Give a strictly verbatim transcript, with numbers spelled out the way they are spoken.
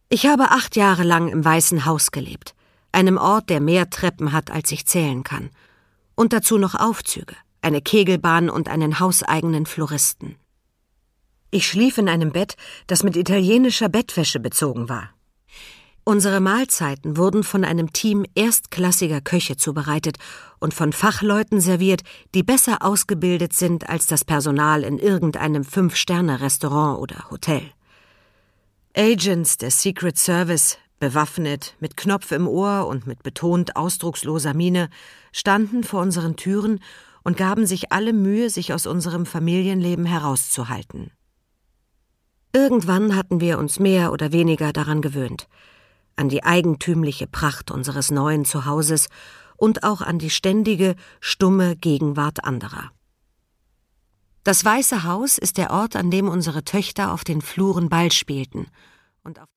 Ich habe acht Jahre lang im Weißen Haus gelebt, einem Ort, der mehr Treppen hat, als ich zählen kann. Und dazu noch Aufzüge, eine Kegelbahn und einen hauseigenen Floristen. Ich schlief in einem Bett, das mit italienischer Bettwäsche bezogen war. Unsere Mahlzeiten wurden von einem Team erstklassiger Köche zubereitet und von Fachleuten serviert, die besser ausgebildet sind als das Personal in irgendeinem Fünf-Sterne-Restaurant oder Hotel. Agents der Secret Service, bewaffnet, mit Knopf im Ohr und mit betont ausdrucksloser Miene, standen vor unseren Türen und gaben sich alle Mühe, sich aus unserem Familienleben herauszuhalten. Irgendwann hatten wir uns mehr oder weniger daran gewöhnt, an die eigentümliche Pracht unseres neuen Zuhauses und auch an die ständige, stumme Gegenwart anderer. Das Weiße Haus ist der Ort, an dem unsere Töchter auf den Fluren Ball spielten und auf